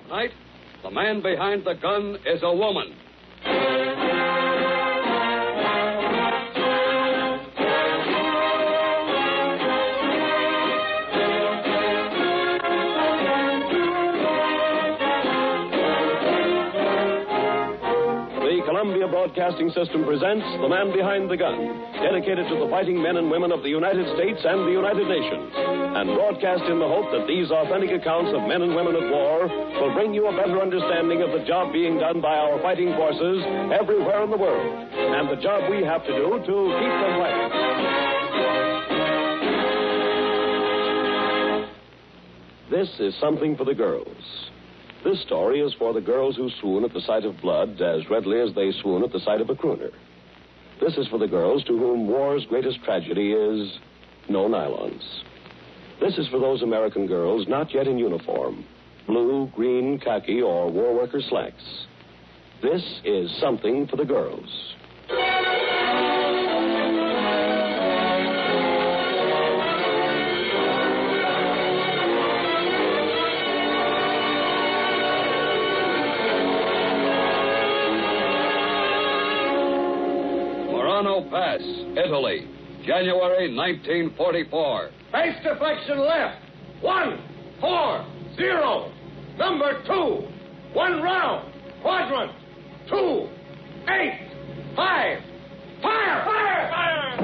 Tonight, the man behind the gun is a woman. Columbia Broadcasting System presents The Man Behind the Gun, dedicated to the fighting men and women of the United States and the United Nations, and broadcast in the hope that these authentic accounts of men and women at war will bring you a better understanding of the job being done by our fighting forces everywhere in the world, and the job we have to do to keep them fighting. This is something for the girls. This story is for the girls who swoon at the sight of blood as readily as they swoon at the sight of a crooner. This is for the girls to whom war's greatest tragedy is no nylons. This is for those American girls not yet in uniform, blue, green, khaki, or war worker slacks. This is something for the girls. Pass, Italy, January 1944. Base deflection left. 1-4-0. Number 2. 1 round. Quadrant. 2. 8. 5. Fire! Fire! Fire!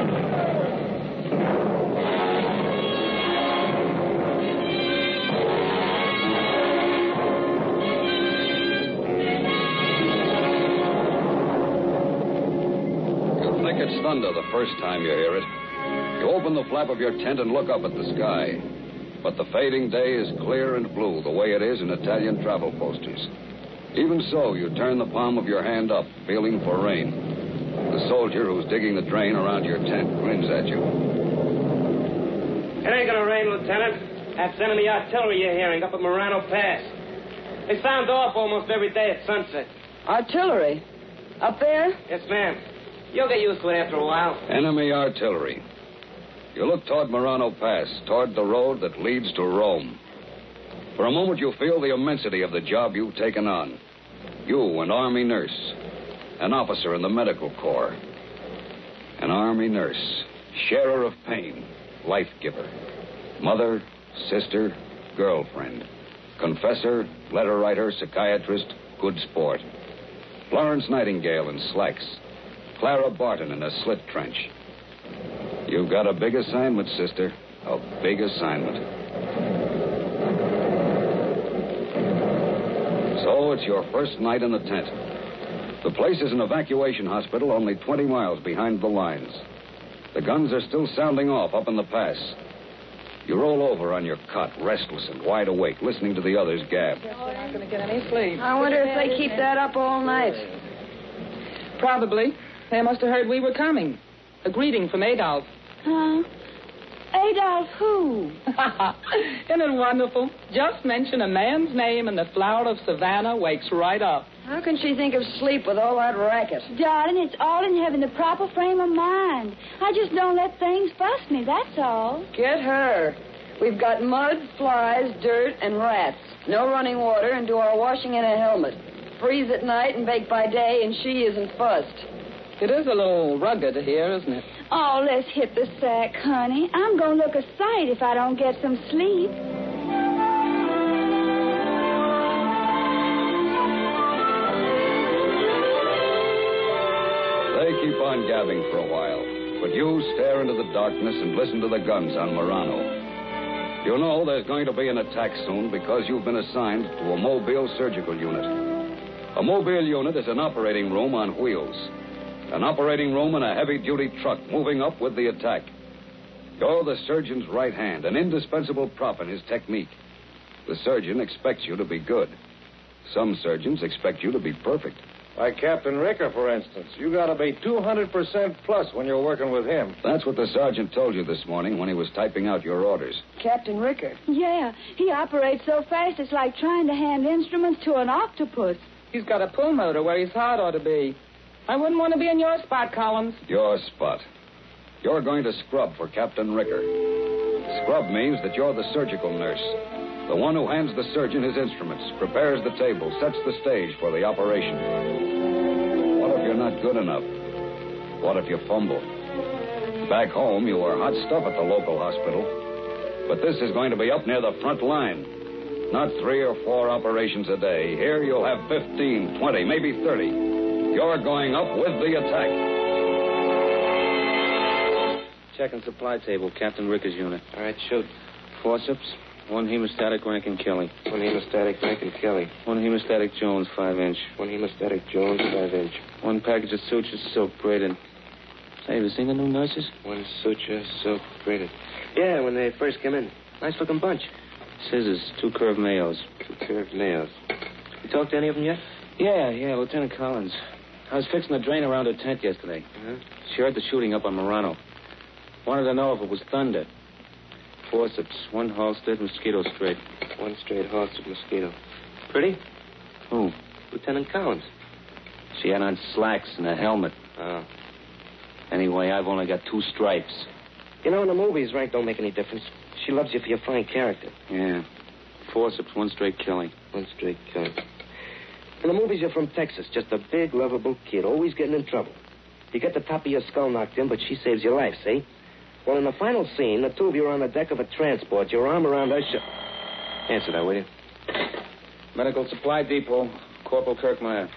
It's thunder the first time you hear it. You open the flap of your tent and look up at the sky. But the fading day is clear and blue, the way it is in Italian travel posters. Even so, you turn the palm of your hand up, feeling for rain. The soldier who's digging the drain around your tent grins at you. It ain't gonna rain, Lieutenant. That's enemy artillery you're hearing up at Morano Pass. They sound off almost every day at sunset. Artillery? Up there? Yes, ma'am. You'll get used to it after a while. Enemy artillery. You look toward Morano Pass, toward the road that leads to Rome. For a moment, you feel the immensity of the job you've taken on. You, an Army nurse, an officer in the Medical Corps. An Army nurse, sharer of pain, life giver. Mother, sister, girlfriend. Confessor, letter writer, psychiatrist, good sport. Florence Nightingale in slacks. Clara Barton in a slit trench. You've got a big assignment, sister. A big assignment. So it's your first night in the tent. The place is an evacuation hospital only 20 miles behind the lines. The guns are still sounding off up in the pass. You roll over on your cot, restless and wide awake, listening to the others gab. Guess we're not going to get any sleep. I wonder if they keep that up all night. Probably. They must have heard we were coming. A greeting from Adolf. Huh? Adolf who? Isn't it wonderful? Just mention a man's name and the flower of Savannah wakes right up. How can she think of sleep with all that racket? Darling, it's all in having the proper frame of mind. I just don't let things fuss me, that's all. Get her. We've got mud, flies, dirt, and rats. No running water, and do our washing in a helmet. Freeze at night and bake by day, and she isn't fussed. It is a little rugged here, isn't it? Oh, let's hit the sack, honey. I'm going to look a sight if I don't get some sleep. They keep on gabbing for a while, but you stare into the darkness and listen to the guns on Morano. You know there's going to be an attack soon because you've been assigned to a mobile surgical unit. A mobile unit is an operating room on wheels. An operating room in a heavy-duty truck moving up with the attack. You're the surgeon's right hand, an indispensable prop in his technique. The surgeon expects you to be good. Some surgeons expect you to be perfect. Like Captain Ricker, for instance. You got to be 200% plus when you're working with him. That's what the sergeant told you this morning when he was typing out your orders. Captain Ricker? Yeah, he operates so fast it's like trying to hand instruments to an octopus. He's got a pull motor where his heart ought to be. I wouldn't want to be in your spot, Collins. Your spot. You're going to scrub for Captain Ricker. Scrub means that you're the surgical nurse. The one who hands the surgeon his instruments, prepares the table, sets the stage for the operation. What if you're not good enough? What if you fumble? Back home, you were hot stuff at the local hospital. But this is going to be up near the front line. Not 3 or 4 operations a day. Here you'll have 15, 20, maybe 30. You're going up with the attack. Checking supply table, Captain Ricker's unit. All right, shoot. Forceps, 1 hemostatic Rankin Kelly. 1 hemostatic Rankin Kelly. 1 hemostatic Jones, 5-inch. 1 hemostatic Jones, 5-inch. 1 package of sutures, silk braided. Say, have you seen the new nurses? 1 suture, silk braided. Yeah, when they first come in. Nice-looking bunch. Scissors, 2 curved nails. 2 curved nails. You talked to any of them yet? Yeah, Lieutenant Collins. I was fixing the drain around her tent yesterday. Uh-huh. She heard the shooting up on Murano. Wanted to know if it was thunder. Forceps, 1 Halstead, mosquito straight. 1 straight Halstead mosquito. Pretty? Who? Lieutenant Collins. She had on slacks and a helmet. Oh. Anyway, I've only got 2 stripes. You know, in the movies, rank don't make any difference. She loves you for your fine character. Yeah. Forceps, 1 straight killing. 1 straight killing. In the movies, you're from Texas. Just a big, lovable kid, always getting in trouble. You get the top of your skull knocked in, but she saves your life, see? Well, in the final scene, the 2 of you are on the deck of a transport. Your arm around her Answer that, will you? Medical Supply Depot, Corporal Kirkmeyer.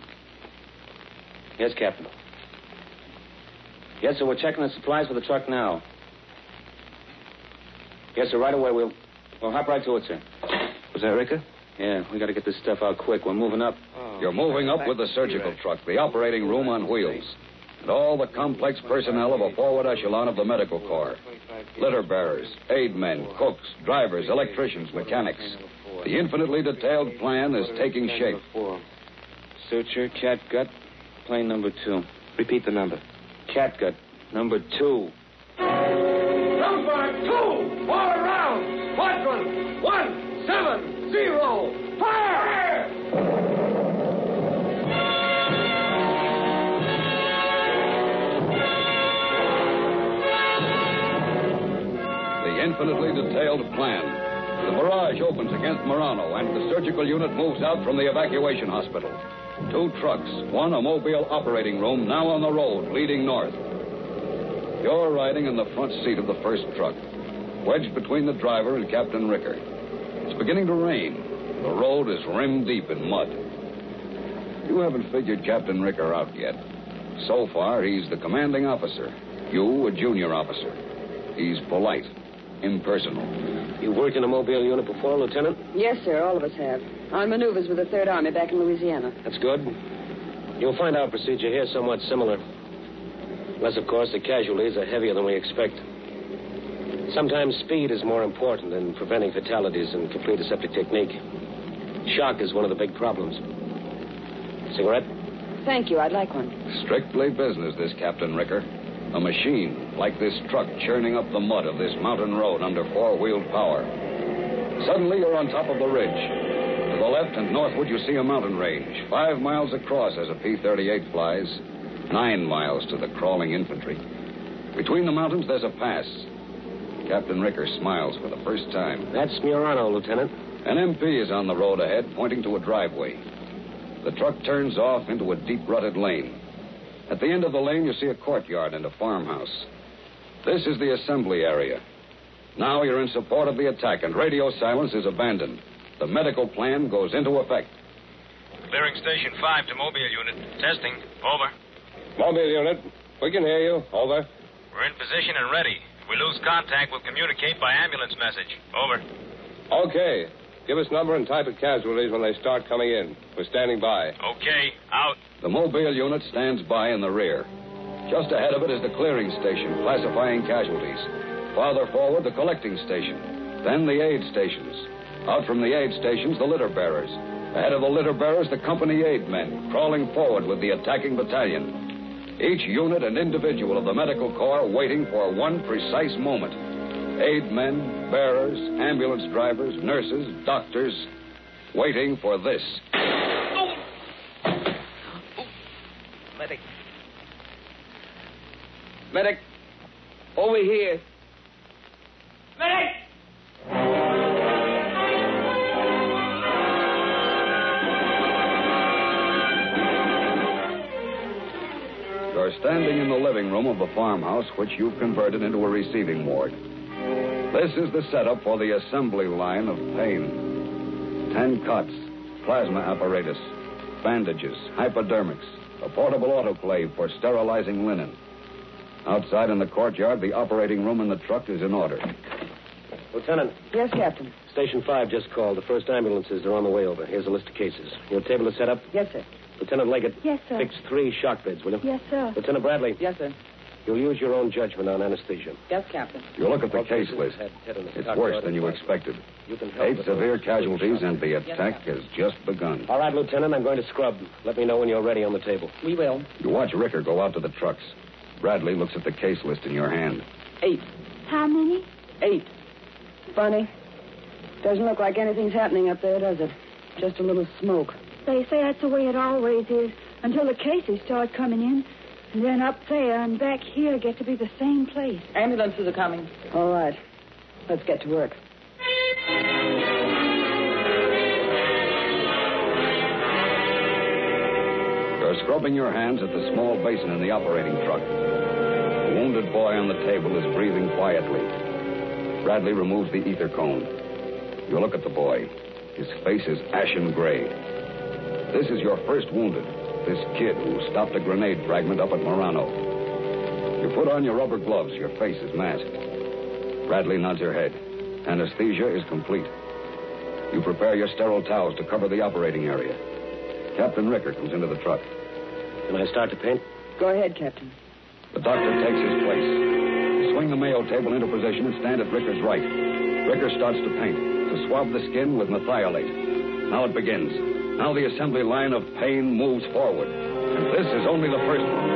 Yes, Captain. Yes, sir, we're checking the supplies for the truck now. Yes, sir, right away. We'll hop right to it, sir. Was that Ricker? Yeah, we got to get this stuff out quick. We're moving up. You're moving up with the surgical truck, the operating room on wheels, and all the complex personnel of a forward echelon of the medical corps. Litter bearers, aid men, cooks, drivers, electricians, mechanics. The infinitely detailed plan is taking shape. Suture, catgut, plane number 2. Repeat the number. Catgut, number 2. Number 2, all around. Quadrant 170. Fire! The infinitely detailed plan. The barrage opens against Murano, and the surgical unit moves out from the evacuation hospital. 2 trucks, 1 a mobile operating room, now on the road, leading north. You're riding in the front seat of the first truck, wedged between the driver and Captain Ricker. It's beginning to rain. The road is rim deep in mud. You haven't figured Captain Ricker out yet. So far, he's the commanding officer. You, a junior officer. He's polite, impersonal. You worked in a mobile unit before, Lieutenant? Yes, sir, all of us have. On maneuvers with the 3rd Army back in Louisiana. That's good. You'll find our procedure here somewhat similar. Unless, of course, the casualties are heavier than we expect. Sometimes speed is more important than preventing fatalities and complete aseptic technique. Shock is one of the big problems. Cigarette? Thank you, I'd like one. Strictly business, this Captain Ricker. A machine, like this truck churning up the mud of this mountain road under 4-wheeled power. Suddenly, you're on top of the ridge. To the left and northward, you see a mountain range, 5 miles across as a P-38 flies, 9 miles to the crawling infantry. Between the mountains, there's a pass. Captain Ricker smiles for the first time. That's Murano, Lieutenant. An MP is on the road ahead, pointing to a driveway. The truck turns off into a deep rutted lane. At the end of the lane, you see a courtyard and a farmhouse. This is the assembly area. Now you're in support of the attack, and radio silence is abandoned. The medical plan goes into effect. Clearing Station 5 to Mobile Unit. Testing. Over. Mobile Unit, we can hear you. Over. We're in position and ready. If we lose contact, we'll communicate by ambulance message. Over. Okay. Give us number and type of casualties when they start coming in. We're standing by. Okay. Out. The mobile unit stands by in the rear. Just ahead of it is the clearing station, classifying casualties. Farther forward, the collecting station. Then the aid stations. Out from the aid stations, the litter bearers. Ahead of the litter bearers, the company aid men, crawling forward with the attacking battalion. Each unit and individual of the medical corps waiting for one precise moment. Aid men, bearers, ambulance drivers, nurses, doctors, waiting for this. Medic. Medic. Over here. Medic! are standing in the living room of the farmhouse, which you've converted into a receiving ward. This is the setup for the assembly line of pain. 10 cots, plasma apparatus, bandages, hypodermics, a portable autoclave for sterilizing linen. Outside in the courtyard, the operating room and the truck is in order. Lieutenant. Yes, Captain. Station 5 just called. The first ambulances are on the way over. Here's a list of cases. Your table is set up? Yes, sir. Lieutenant Leggett. Yes, sir. Fix 3 shock beds, will you? Yes, sir. Lieutenant Bradley. Yes, sir. You'll use your own judgment on anesthesia. Yes, Captain. You look at the All case cases list. had tetanus, It's cotton worse blood, than you and expected. You can help 8 with severe those casualties, shock. and the attack has just begun. All right, Lieutenant, I'm going to scrub. Let me know when you're ready on the table. We will. You watch Ricker go out to the trucks. Bradley looks at the case list in your hand. 8. How many? 8. Funny. Doesn't look like anything's happening up there, does it? Just a little smoke. They say that's the way it always is until the cases start coming in. And then up there and back here get to be the same place. Ambulances are coming. All right. Let's get to work. You're scrubbing your hands at the small basin in the operating truck. The wounded boy on the table is breathing quietly. Bradley removes the ether cone. You look at the boy. His face is ashen gray. This is your first wounded. This kid who stopped a grenade fragment up at Marano. You put on your rubber gloves. Your face is masked. Bradley nods her head. Anesthesia is complete. You prepare your sterile towels to cover the operating area. Captain Ricker comes into the truck. Can I start to paint? Go ahead, Captain. The doctor takes his place. You swing the Mayo table into position and stand at Ricker's right. Ricker starts to paint, to swab the skin with methylate. Now it begins. Now the assembly line of pain moves forward. And this is only the first one.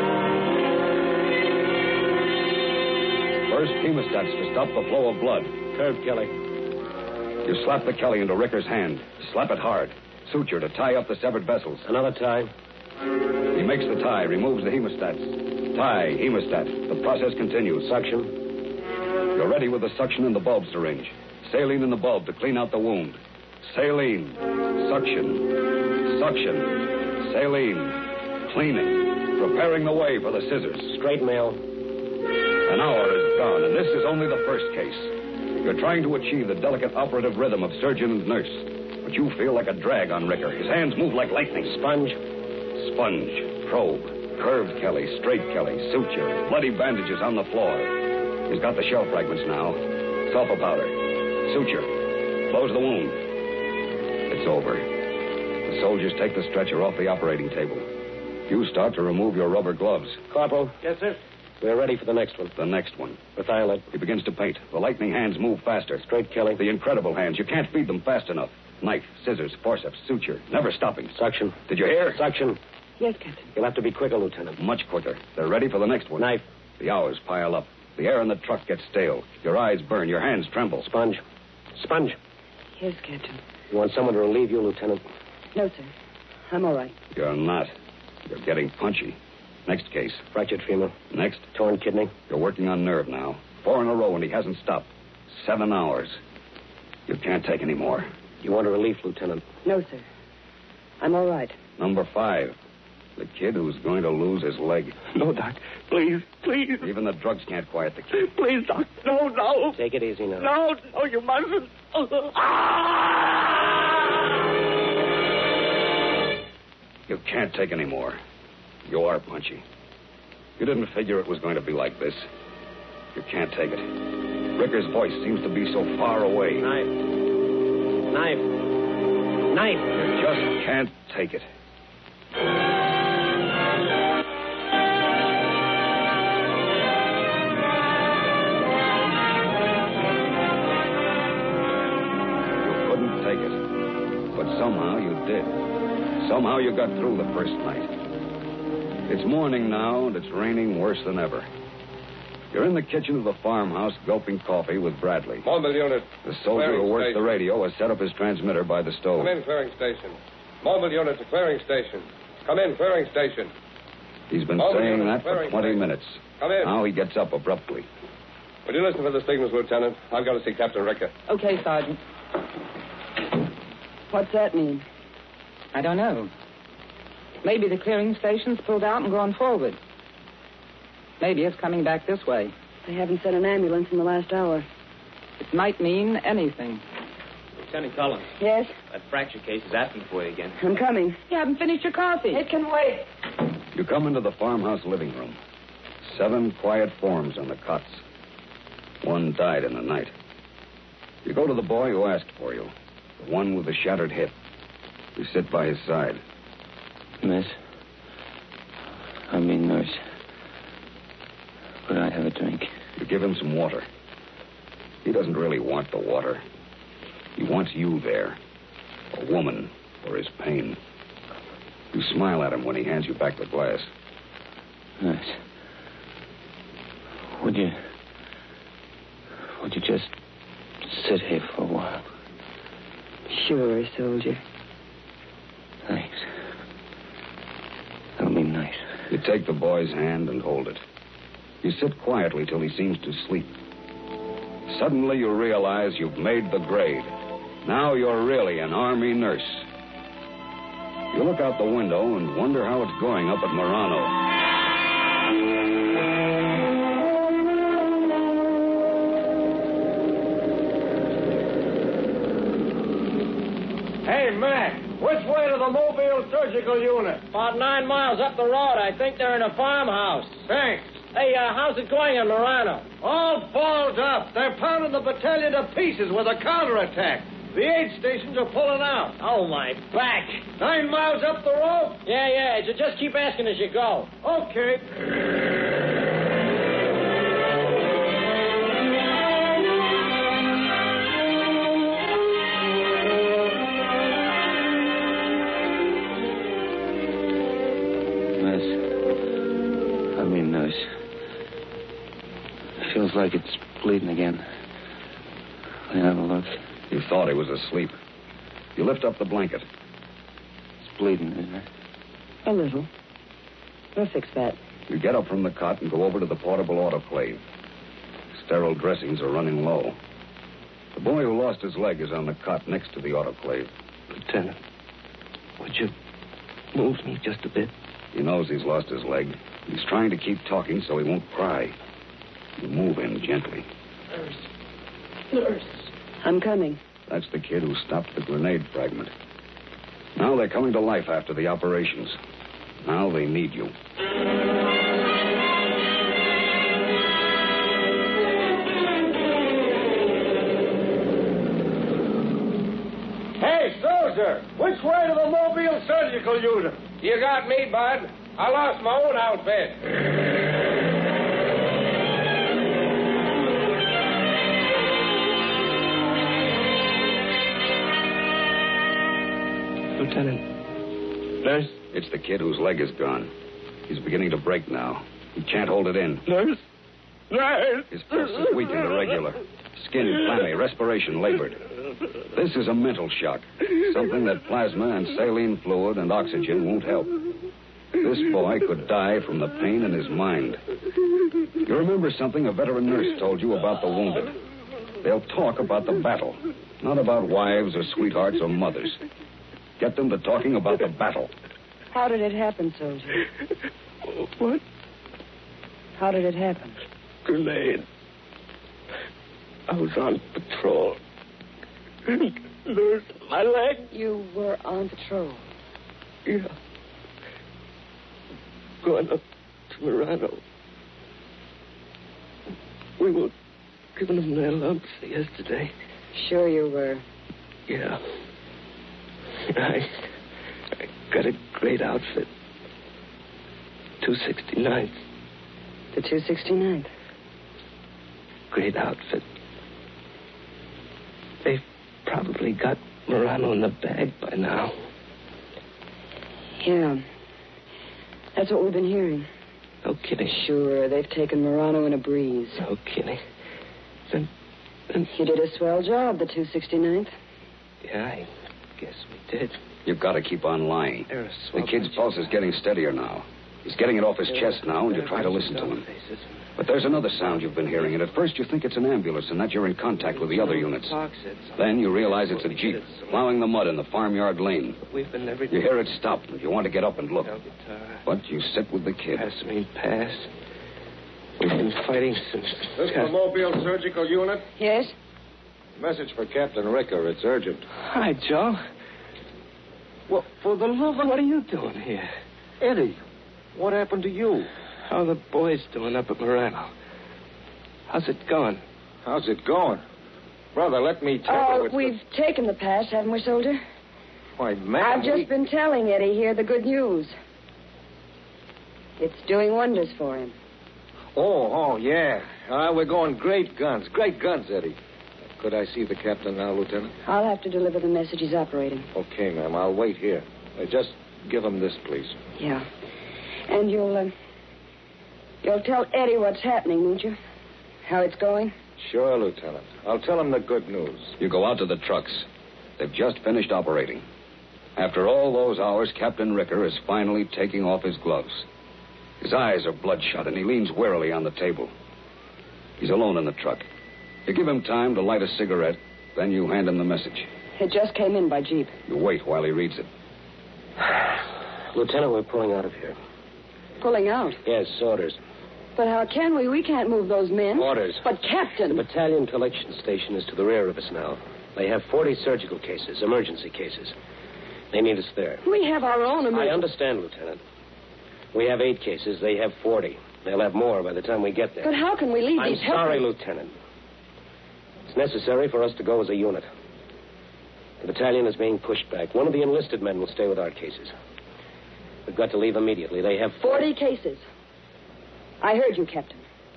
First hemostats to stop the flow of blood. Curved, Kelly. You slap the Kelly into Ricker's hand. Slap it hard. Suture to tie up the severed vessels. Another tie. He makes the tie, removes the hemostats. Tie, hemostat. The process continues. Suction. You're ready with the suction and the bulb syringe. Saline in the bulb to clean out the wound. Saline. Suction. Suction. Saline. Cleaning. Preparing the way for the scissors. Straight mail. An hour is gone, and this is only the first case. You're trying to achieve the delicate operative rhythm of surgeon and nurse, but you feel like a drag on Ricker. His hands move like lightning. Sponge. Sponge. Probe. Curved Kelly. Straight Kelly. Suture. Bloody bandages on the floor. He's got the shell fragments now. Sulfur powder. Suture. Close the wound. It's over. The soldiers take the stretcher off the operating table. You start to remove your rubber gloves. Corporal. Yes, sir. We're ready for the next one. The next one. Methylate. He begins to paint. The lightning hands move faster. Straight, Kelly. The incredible hands. You can't feed them fast enough. Knife, scissors, forceps, suture. Never stopping. Suction. Did you hear? Suction. Yes, Captain. You'll have to be quicker, Lieutenant. Much quicker. They're ready for the next one. Knife. The hours pile up. The air in the truck gets stale. Your eyes burn. Your hands tremble. Sponge. Sponge. Yes, Captain. You want someone to relieve you, Lieutenant? No, sir. I'm all right. You're not. You're getting punchy. Next case. Fractured femur. Next. Torn kidney. You're working on nerve now. 4 in a row, and he hasn't stopped. 7 hours. You can't take any more. You want a relief, Lieutenant? No, sir. I'm all right. Number 5. The kid who's going to lose his leg. No, Doc. Please, please. Even the drugs can't quiet the kid. Please, Doc. No, no. Take it easy now. No, no, you mustn't. You can't take any more. You are punchy. You didn't figure it was going to be like this. You can't take it. Ricker's voice seems to be so far away. Knife. Knife. Knife. You just can't take it. You couldn't take it. But somehow you did. Somehow you got through the first night. It's morning now, and it's raining worse than ever. You're in the kitchen of the farmhouse gulping coffee with Bradley. Mobile unit. The soldier Clearing who works station. the radio has set up his transmitter by the stove. Come in, clearing station. Mobile unit to clearing station. Come in, clearing station. He's been Mobile saying unit, that for clearing 20 station. minutes. Come in. Now he gets up abruptly. Would you listen for the signals, Lieutenant? I've got to see Captain Ricker. Okay, Sergeant. What's that mean? I don't know. Maybe the clearing station's pulled out and gone forward. Maybe it's coming back this way. They haven't sent an ambulance in the last hour. It might mean anything. Lieutenant Collins. Yes? That fracture case is asking for you again. I'm coming. You haven't finished your coffee. It can wait. You come into the farmhouse living room. 7 quiet forms on the cots. One died in the night. You go to the boy who asked for you, the one with the shattered hip. You sit by his side. Miss, I mean nurse. Could I have a drink? You give him some water. He doesn't really want the water. He wants you there, a woman, for his pain. You smile at him when he hands you back the glass. Nurse, would you just sit here for a while? Sure, soldier. Thanks. That'll be nice. You take the boy's hand and hold it. You sit quietly till he seems to sleep. Suddenly you realize you've made the grade. Now you're really an Army nurse. You look out the window and wonder how it's going up at Marano. Hey, Mac, which way to the Mobile Surgical Unit? About 9 miles up the road. I think they're in a farmhouse. Thanks. Hey, how's it going in Morano? All balled up. They're pounding the battalion to pieces with a counterattack. The aid stations are pulling out. Oh, my back. 9 miles up the road? Yeah. Just keep asking as you go. Okay. Nurse. Feels like it's bleeding again. Let me have a look. You thought he was asleep. You lift up the blanket. It's bleeding, isn't it? A little. We'll fix that. You get up from the cot and go over to the portable autoclave. Sterile dressings are running low. The boy who lost his leg is on the cot next to the autoclave. Lieutenant, would you move me just a bit? He knows he's lost his leg. He's trying to keep talking so he won't cry. You move him gently. Nurse. I'm coming. That's the kid who stopped the grenade fragment. Now they're coming to life after the operations. Now they need you. Hey, soldier, which way to the Mobile Surgical Unit? You got me, bud. I lost my own outfit. Lieutenant. Nurse? It's the kid whose leg is gone. He's beginning to break now. He can't hold it in. Nurse? Nurse? His pulse is weak and irregular. Skin clammy, respiration labored. This is a mental shock. Something that plasma and saline fluid and oxygen won't help. This boy could die from the pain in his mind. You remember something a veteran nurse told you about the wounded. They'll talk about the battle, not about wives or sweethearts or mothers. Get them to talking about the battle. How did it happen, soldier? What? How did it happen? Grenade. I was on patrol. Nurse, my leg. You were on patrol? Yeah. Going up to Morano. We were giving them their lumps yesterday. Sure you were. Yeah. I got a great outfit. 269th. The 269th? Great outfit. They've probably got Morano in the bag by now. Yeah. That's what we've been hearing. No kidding. Sure, they've taken Morano in a breeze. No kidding. Then... You did a swell job, the 269th. Yeah, I guess we did. You've got to keep on lying. The kid's pulse is getting steadier now. He's getting it off his chest now, and you try to listen to him. But there's another sound you've been hearing, and at first you think it's an ambulance and that you're in contact with the other units. Then you realize it's a Jeep, plowing the mud in the farmyard lane. You hear it stop, and you want to get up and look. But you sit with the kid. Pass me, pass. We've been fighting since... This is the Mobile Surgical Unit? Yes? Message for Captain Ricker. It's urgent. Hi, Joe. Well, for the love of... What are you doing here? Eddie, what happened to you? How are the boys doing up at Morano? How's it going? How's it going? Brother, let me tell you... We've taken the pass, haven't we, soldier? Why, man, I've just been telling Eddie here the good news. It's doing wonders for him. Oh, yeah. We're going great guns. Great guns, Eddie. Could I see the captain now, Lieutenant? I'll have to deliver the message he's operating. Okay, ma'am. I'll wait here. Just give him this, please. Yeah. And you'll tell Eddie what's happening, won't you? How it's going? Sure, Lieutenant. I'll tell him the good news. You go out to the trucks. They've just finished operating. After all those hours, Captain Ricker is finally taking off his gloves. His eyes are bloodshot, and he leans wearily on the table. He's alone in the truck. You give him time to light a cigarette, then you hand him the message. It just came in by jeep. You wait while he reads it. Lieutenant, we're pulling out of here. Pulling out? Yes, orders. But how can we? We can't move those men. Orders. But, Captain... The battalion collection station is to the rear of us now. They have 40 surgical cases, emergency cases. They need us there. We have our own emergency... I understand, Lieutenant. We have 8 cases. They have 40. They'll have more by the time we get there. But how can we leave I'm these... sorry, Lieutenant. It's necessary for us to go as a unit. The battalion is being pushed back. One of the enlisted men will stay with our cases. We've got to leave immediately. They have 40 cases. I heard you, Captain.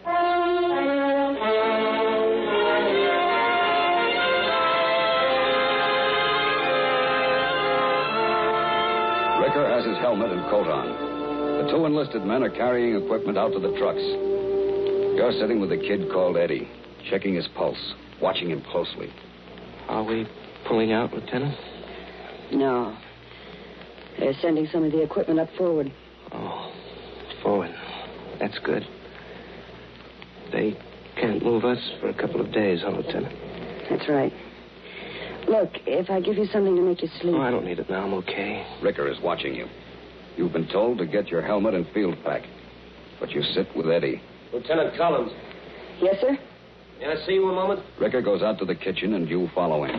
Ricker has his helmet and coat on. The 2 enlisted men are carrying equipment out to the trucks. You're sitting with a kid called Eddie, checking his pulse, watching him closely. Are we pulling out, Lieutenant? No. They're sending some of the equipment up forward. Oh, forward. That's good. They can't move us for a couple of days, huh, Lieutenant? That's right. Look, if I give you something to make you sleep... Oh, I don't need it now. I'm okay. Ricker is watching you. You've been told to get your helmet and field pack. But you sit with Eddie. Lieutenant Collins. Yes, sir? May I see you a moment? Ricker goes out to the kitchen, and you follow him.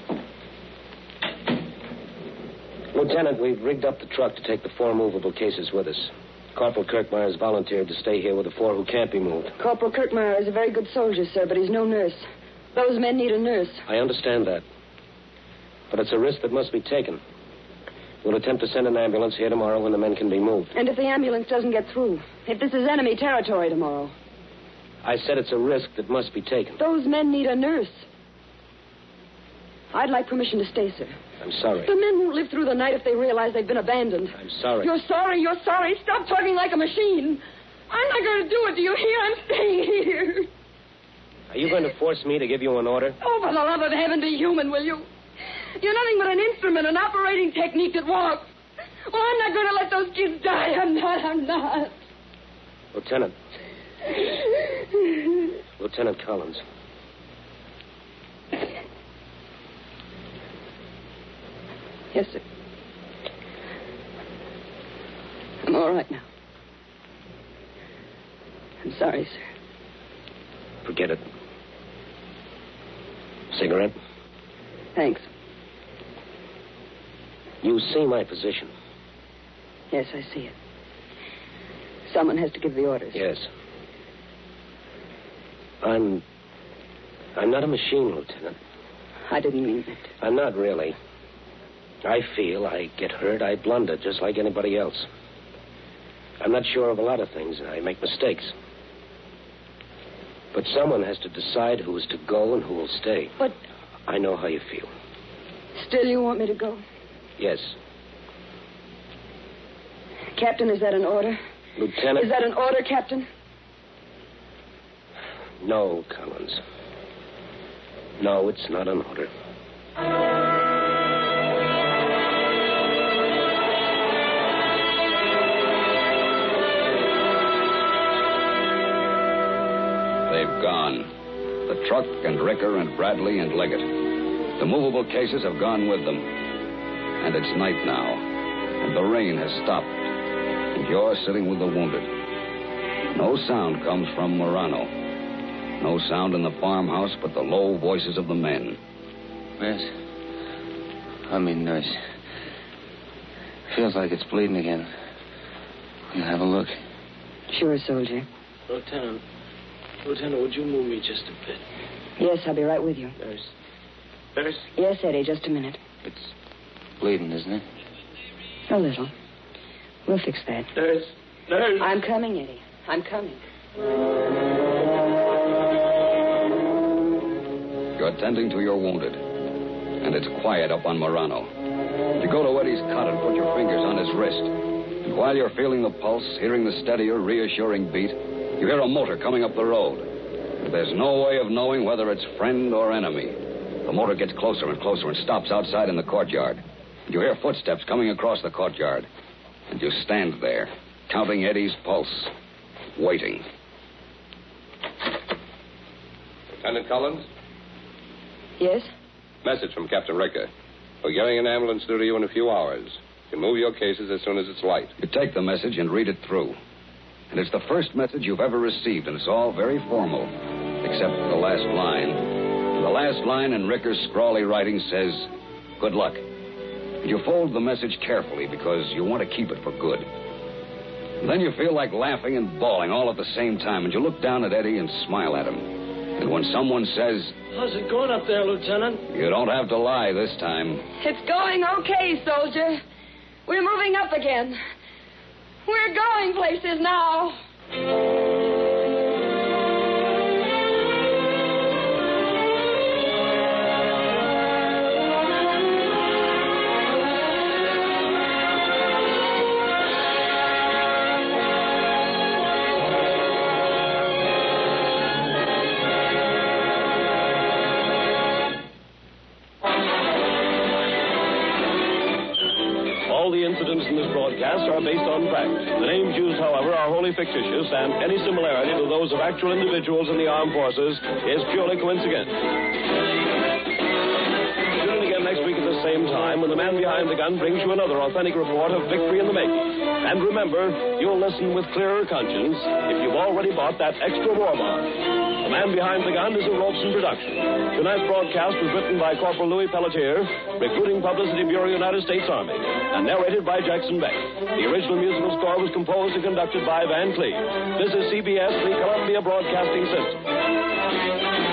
Lieutenant, we've rigged up the truck to take the 4 movable cases with us. Corporal Kirkmeyer's volunteered to stay here with the 4 who can't be moved. Corporal Kirkmeyer is a very good soldier, sir, but he's no nurse. Those men need a nurse. I understand that. But it's a risk that must be taken. We'll attempt to send an ambulance here tomorrow when the men can be moved. And if the ambulance doesn't get through? If this is enemy territory tomorrow? I said it's a risk that must be taken. Those men need a nurse. I'd like permission to stay, sir. I'm sorry. The men won't live through the night if they realize they've been abandoned. I'm sorry. You're sorry. Stop talking like a machine. I'm not going to do it. Do you hear? I'm staying here. Are you going to force me to give you an order? Oh, for the love of heaven, be human, will you? You're nothing but an instrument, an operating technique that walks. Well, I'm not going to let those kids die. I'm not. Lieutenant. Lieutenant Collins. Yes, sir. I'm all right now. I'm sorry, sir. Forget it. Cigarette? Thanks. You see my position. Yes, I see it. Someone has to give the orders. Yes. I'm not a machine, Lieutenant. I didn't mean it. I'm not really. I feel, I get hurt, I blunder just like anybody else. I'm not sure of a lot of things, and I make mistakes. But someone has to decide who is to go and who will stay. But... I know how you feel. Still you want me to go? Yes. Captain, is that an order? Lieutenant... Is that an order, Captain? No, Collins. No, it's not an order. They've gone. The truck and Ricker and Bradley and Leggett. The movable cases have gone with them. And it's night now. And the rain has stopped. And you're sitting with the wounded. No sound comes from Morano. No sound in the farmhouse but the low voices of the men. Miss, I mean, nurse. Feels like it's bleeding again. Will you have a look? Sure, soldier. Lieutenant, would you move me just a bit? Yes, I'll be right with you. Nurse? Yes, Eddie, just a minute. It's bleeding, isn't it? A little. We'll fix that. Nurse? I'm coming, Eddie. I'm coming. You're tending to your wounded. And it's quiet up on Morano. You go to Eddie's cot and put your fingers on his wrist. And while you're feeling the pulse, hearing the steadier, reassuring beat, you hear a motor coming up the road. There's no way of knowing whether it's friend or enemy. The motor gets closer and closer and stops outside in the courtyard. You hear footsteps coming across the courtyard. And you stand there, counting Eddie's pulse, waiting. Lieutenant Collins? Yes? Message from Captain Ricker. We're getting an ambulance due to you in a few hours. You can move your cases as soon as it's light. You take the message and read it through. And it's the first message you've ever received, and it's all very formal, except the last line. And the last line in Ricker's scrawly writing says, "Good luck." And you fold the message carefully because you want to keep it for good. And then you feel like laughing and bawling all at the same time, and you look down at Eddie and smile at him. And when someone says, "How's it going up there, Lieutenant?" you don't have to lie this time. It's going okay, soldier. We're moving up again. We're going places now. All the incidents in this broadcast are based on fact. The names used, however, are wholly fictitious, and any similarity to those of actual individuals in the armed forces is purely coincidence. Tune in again next week at the same time when the man behind the gun brings you another authentic report of victory in the making. And remember, you'll listen with clearer conscience if you've already bought that extra war bond. The Man Behind the Gun is a Robeson production. Tonight's broadcast was written by Corporal Louis Pelletier, Recruiting Publicity Bureau, United States Army, and narrated by Jackson Beck. The original musical score was composed and conducted by Van Cleve. This is CBS, the Columbia Broadcasting System.